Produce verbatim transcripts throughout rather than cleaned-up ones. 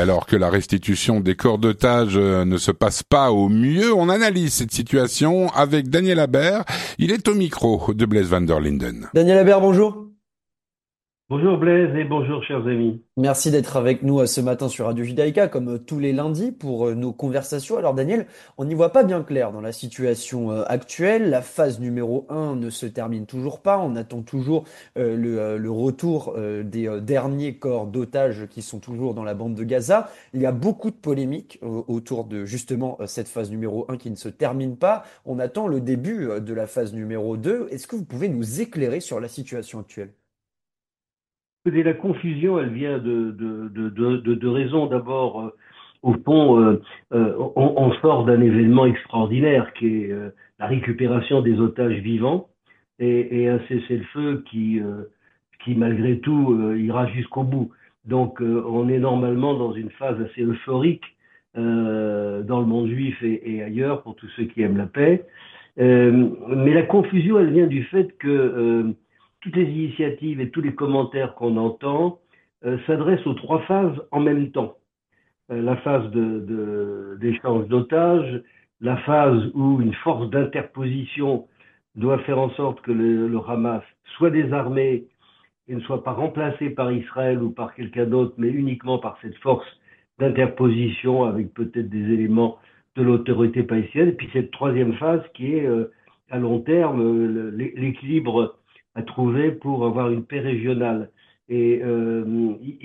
alors que la restitution des corps d'otages ne se passe pas au mieux, on analyse cette situation avec Daniel Habert. Il est au micro de Blaise van der Linden. Daniel Habert, bonjour. Bonjour Blaise et bonjour chers amis. Merci d'être avec nous euh, ce matin sur Radio Judaïka, comme euh, tous les lundis, pour euh, nos conversations. Alors Daniel, on n'y voit pas bien clair dans la situation euh, actuelle. La phase numéro un ne se termine toujours pas. On attend toujours euh, le, euh, le retour euh, des euh, derniers corps d'otages qui sont toujours dans la bande de Gaza. Il y a beaucoup de polémiques euh, autour de justement euh, cette phase numéro un qui ne se termine pas. On attend le début euh, de la phase numéro deux. Est-ce que vous pouvez nous éclairer sur la situation actuelle? Écoutez, la confusion, elle vient de de de de, de, de raisons. D'abord, euh, au fond, euh, euh, on, on sort d'un événement extraordinaire qui est euh, la récupération des otages vivants et, et un cessez-le-feu qui euh, qui malgré tout euh, ira jusqu'au bout. Donc, euh, on est normalement dans une phase assez euphorique euh, dans le monde juif et, et ailleurs pour tous ceux qui aiment la paix. Euh, mais la confusion, elle vient du fait que euh, toutes les initiatives et tous les commentaires qu'on entend euh, s'adressent aux trois phases en même temps. Euh, la phase de, de, d'échange d'otages, la phase où une force d'interposition doit faire en sorte que le, le Hamas soit désarmé et ne soit pas remplacé par Israël ou par quelqu'un d'autre, mais uniquement par cette force d'interposition avec peut-être des éléments de l'autorité palestinienne. Et puis cette troisième phase qui est euh, à long terme euh, l'équilibre à trouver pour avoir une paix régionale. Et euh, il,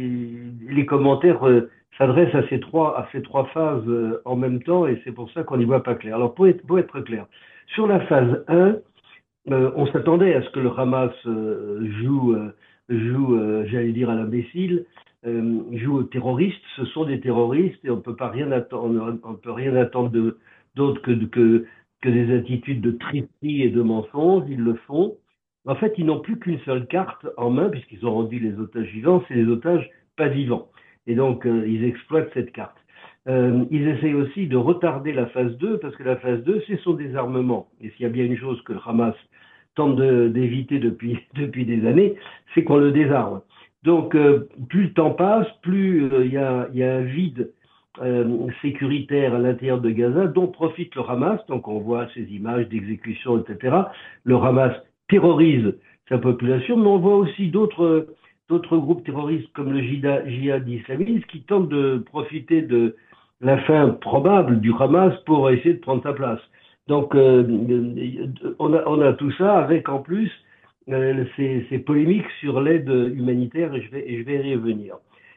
il, les commentaires euh, s'adressent à ces trois à ces trois phases euh, en même temps, et c'est pour ça qu'on n'y voit pas clair. Alors pour être, pour être clair, sur la phase un, euh, on s'attendait à ce que le Hamas euh, joue, euh, joue euh, j'allais dire à l'imbécile, euh, joue aux terroristes. Ce sont des terroristes et on peut pas rien attendre, on peut rien attendre de, d'autre que, que, que des attitudes de tricherie et de mensonges. Ils le font. En fait, ils n'ont plus qu'une seule carte en main puisqu'ils ont rendu les otages vivants, c'est les otages pas vivants. Et donc, euh, ils exploitent cette carte. Euh, ils essayent aussi de retarder la phase deux parce que la phase deux, c'est son désarmement. Et s'il y a bien une chose que le Hamas tente de, d'éviter depuis, depuis des années, c'est qu'on le désarme. Donc, euh, plus le temps passe, plus il euh, y, a, y a un vide euh, sécuritaire à l'intérieur de Gaza dont profite le Hamas. Donc, on voit ces images d'exécution, et cetera. Le Hamas terrorise sa population, mais on voit aussi d'autres, d'autres groupes terroristes comme le djihad islamiste qui tentent de profiter de la fin probable du Hamas pour essayer de prendre sa place. Donc, euh, on, a, on a tout ça avec en plus euh, ces, ces polémiques sur l'aide humanitaire et je vais, et je vais y revenir.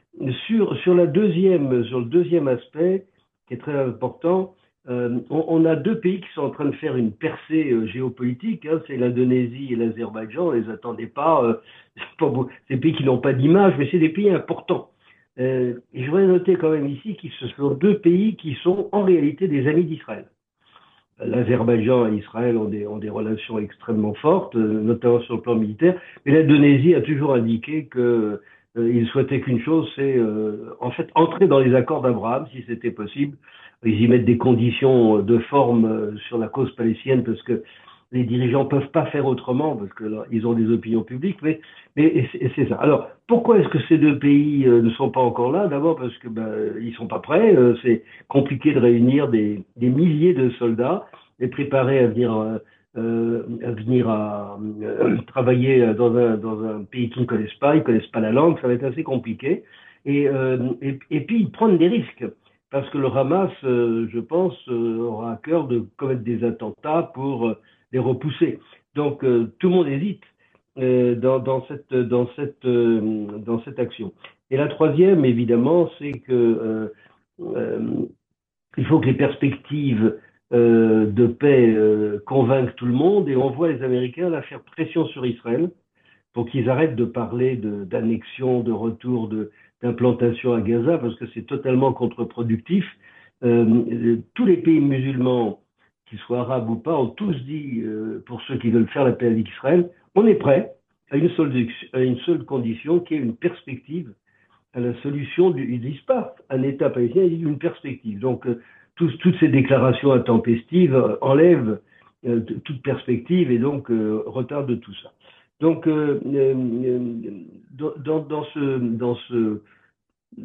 Sur, sur, la deuxième, sur le deuxième aspect, qui est très important, euh, on, on a deux pays qui sont en train de faire une percée euh, géopolitique, hein, c'est l'Indonésie et l'Azerbaïdjan, on ne les attendait pas, euh, c'est pas beau, c'est des pays qui n'ont pas d'image, mais c'est des pays importants. Euh, et je voudrais noter quand même ici que ce sont deux pays qui sont en réalité des amis d'Israël. L'Azerbaïdjan et Israël ont des, ont des relations extrêmement fortes, euh, notamment sur le plan militaire, mais l'Indonésie a toujours indiqué que euh, il souhaitait qu'une chose, c'est euh, en fait entrer dans les accords d'Abraham, si c'était possible. Ils y mettent des conditions de forme euh, sur la cause palestinienne parce que les dirigeants peuvent pas faire autrement parce que là, ils ont des opinions publiques, mais, mais c'est ça. Alors, pourquoi est-ce que ces deux pays euh, ne sont pas encore là? D'abord parce que ben, ils sont pas prêts. Euh, c'est compliqué de réunir des, des milliers de soldats et préparer à venir, euh, euh, à venir à euh, travailler dans un dans un pays qu'ils ne connaissent pas. Ils connaissent pas la langue, ça va être assez compliqué. Et euh, et, et puis ils prennent des risques. Parce que le Hamas, euh, je pense, euh, aura à cœur de commettre des attentats pour euh, les repousser. Donc euh, tout le monde hésite euh, dans, dans cette dans cette euh, dans cette action. Et la troisième, évidemment, c'est que euh, euh, il faut que les perspectives euh, de paix euh, convainquent tout le monde, et on voit les Américains là faire pression sur Israël pour qu'ils arrêtent de parler de, d'annexion, de retour de, d'implantation à Gaza, parce que c'est totalement contre-productif. Euh, tous les pays musulmans, qu'ils soient arabes ou pas, ont tous dit, euh, pour ceux qui veulent faire la paix avec Israël, on est prêt à une seule, à une seule condition, qui est une perspective à la solution du, ils disent pas un État palestinien, ils disent une perspective. Donc, euh, tous, toutes ces déclarations intempestives euh, enlèvent euh, toute perspective et donc euh, retardent tout ça. Donc, euh, euh, dans, dans, ce, dans ce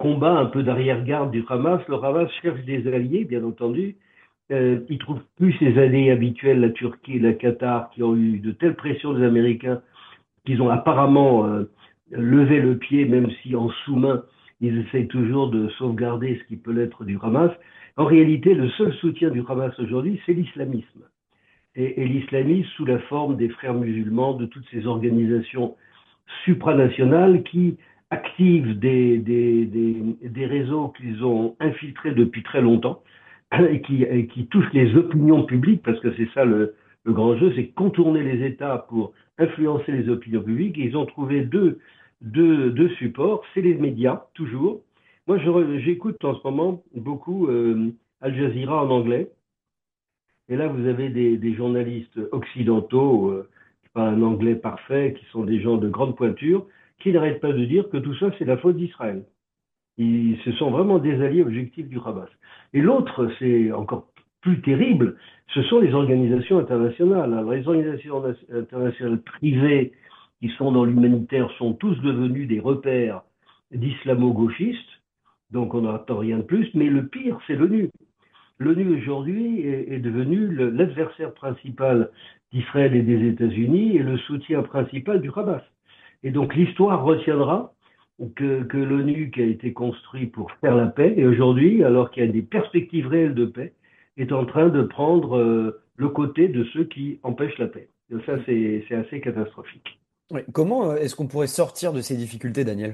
combat un peu d'arrière-garde du Hamas. Le Hamas cherche des alliés, bien entendu. Euh, il trouve plus ses alliés habituels, la Turquie et la Qatar, qui ont eu de telles pressions des Américains qu'ils ont apparemment euh, levé le pied, même si en sous-main, ils essayent toujours de sauvegarder ce qui peut l'être du Hamas. En réalité, le seul soutien du Hamas aujourd'hui, c'est l'islamisme. Et, et l'islamisme sous la forme des frères musulmans, de toutes ces organisations supranationales qui activent des, des, des, des réseaux qu'ils ont infiltrés depuis très longtemps et qui, et qui touchent les opinions publiques, parce que c'est ça le, le grand jeu, c'est contourner les États pour influencer les opinions publiques. Et ils ont trouvé deux, deux, deux supports, c'est les médias, toujours. Moi, je, j'écoute en ce moment beaucoup euh, Al Jazeera en anglais. Et là, vous avez des, des journalistes occidentaux, euh, pas un anglais parfait, qui sont des gens de grande pointure, qui n'arrêtent pas de dire que tout ça, c'est la faute d'Israël. Ils, ce sont vraiment des alliés objectifs du Hamas. Et l'autre, c'est encore plus terrible, ce sont les organisations internationales. Alors, les organisations internationales privées qui sont dans l'humanitaire sont tous devenus des repères d'islamo-gauchistes, donc on n'attend rien de plus, mais le pire, c'est l'ONU. L'ONU aujourd'hui est, est devenu l'adversaire principal d'Israël et des États-Unis et le soutien principal du Hamas. Et donc l'histoire retiendra que, que l'ONU, qui a été construit pour faire la paix, et aujourd'hui, alors qu'il y a des perspectives réelles de paix, est en train de prendre euh, le côté de ceux qui empêchent la paix. Et ça, c'est, c'est assez catastrophique. Ouais. Comment euh, est-ce qu'on pourrait sortir de ces difficultés, Daniel?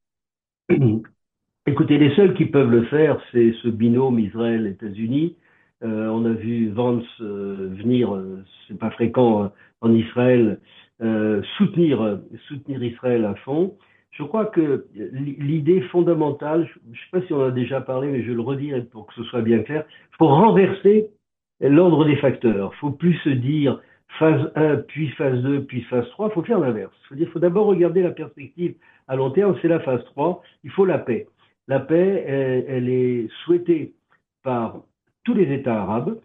Écoutez, les seuls qui peuvent le faire, c'est ce binôme Israël-États-Unis. Euh, on a vu Vance euh, venir, euh, c'est pas fréquent, euh, en Israël, euh, soutenir, soutenir Israël à fond. Je crois que l'idée fondamentale, je ne sais pas si on en a déjà parlé, mais je le redirai pour que ce soit bien clair, il faut renverser l'ordre des facteurs. Il faut plus se dire phase un, puis phase deux, puis phase trois. Il faut faire l'inverse. Il faut dire, faut d'abord regarder la perspective à long terme, c'est la phase trois. Il faut la paix. La paix, elle, elle est souhaitée par tous les États arabes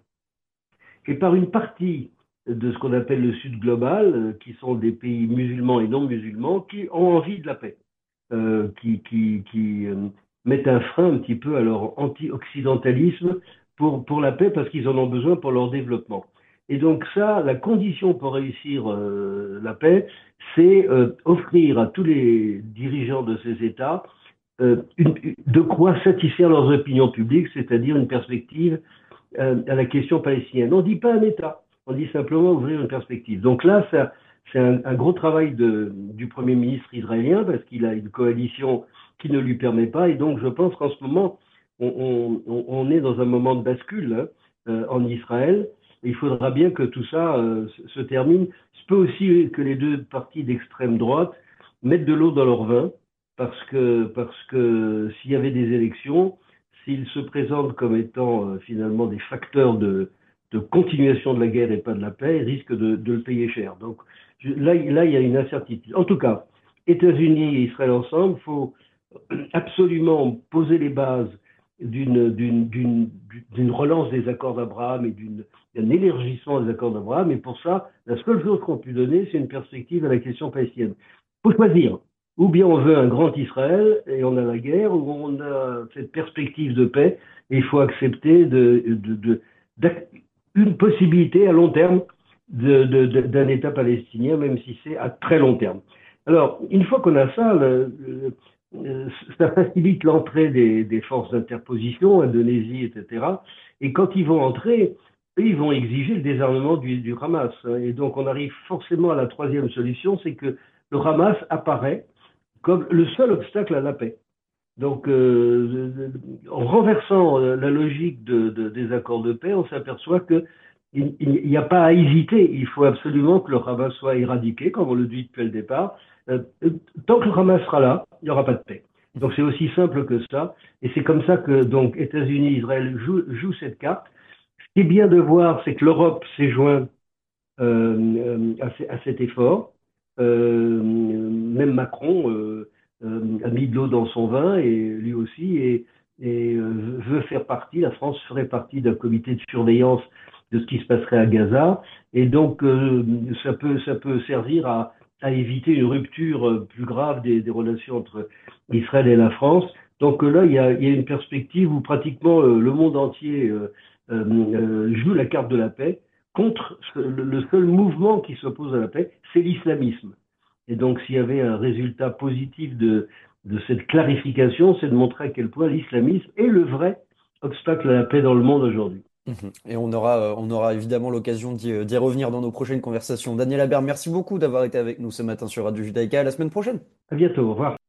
et par une partie de ce qu'on appelle le Sud global, qui sont des pays musulmans et non musulmans, qui ont envie de la paix, euh, qui, qui, qui euh, mettent un frein un petit peu à leur anti-occidentalisme pour, pour la paix parce qu'ils en ont besoin pour leur développement. Et donc ça, la condition pour réussir euh, la paix, c'est euh, offrir à tous les dirigeants de ces États euh, une, de quoi satisfaire leurs opinions publiques, c'est-à-dire une perspective euh, à la question palestinienne. On ne dit pas un État, on dit simplement ouvrir une perspective. Donc là, ça, c'est un, un gros travail de, du Premier ministre israélien parce qu'il a une coalition qui ne lui permet pas. Et donc, je pense qu'en ce moment, on, on, on est dans un moment de bascule hein, euh, en Israël. Et il faudra bien que tout ça euh, se termine. Il se peut aussi que les deux partis d'extrême droite mettent de l'eau dans leur vin parce que, parce que s'il y avait des élections, s'ils se présentent comme étant euh, finalement des facteurs de, de continuation de la guerre et pas de la paix, ils risquent de, de le payer cher. Donc je, là, là, il y a une incertitude. En tout cas, États-Unis et Israël ensemble, il faut absolument poser les bases d'une, d'une, d'une, d'une relance des accords d'Abraham et d'une, d'un élargissement des accords d'Abraham. Et pour ça, la seule chose qu'on peut donner, c'est une perspective à la question palestinienne. Il faut choisir. Ou bien on veut un grand Israël et on a la guerre, ou on a cette perspective de paix et il faut accepter de, de, de, de une possibilité à long terme de, de, de, d'un État palestinien, même si c'est à très long terme. Alors, une fois qu'on a ça, le, le, ça facilite l'entrée des, des forces d'interposition, Indonésie, et cetera. Et quand ils vont entrer, ils vont exiger le désarmement du, du Hamas. Et donc, on arrive forcément à la troisième solution, c'est que le Hamas apparaît comme le seul obstacle à la paix. Donc, euh, en renversant la logique de, de, des accords de paix, on s'aperçoit que il n'y a pas à hésiter. Il faut absolument que le Hamas soit éradiqué, comme on le dit depuis le départ. Euh, tant que le Hamas sera là, il n'y aura pas de paix. Donc, c'est aussi simple que ça. Et c'est comme ça que, donc, États-Unis, Israël jouent, jouent cette carte. Ce qui est bien de voir, c'est que l'Europe s'est jointe euh, à, à cet effort. Euh, même Macron euh, euh, a mis de l'eau dans son vin et lui aussi et, et euh, veut faire partie, la France ferait partie d'un comité de surveillance de ce qui se passerait à Gaza et donc euh, ça peut ça peut servir à, à éviter une rupture plus grave des, des relations entre Israël et la France Donc euh, là, il y a, il y a une perspective où pratiquement euh, le monde entier euh, euh, euh, joue la carte de la paix contre ce- le, le seul mouvement qui s'oppose à la paix, c'est l'islamisme. Et donc, s'il y avait un résultat positif de, de cette clarification, c'est de montrer à quel point l'islamisme est le vrai obstacle à la paix dans le monde aujourd'hui. Mhm. Et on aura, euh, on aura évidemment l'occasion d'y euh, d'y revenir dans nos prochaines conversations. Daniel Aber, merci beaucoup d'avoir été avec nous ce matin sur Radio Judaïka. À la semaine prochaine. À bientôt, au revoir.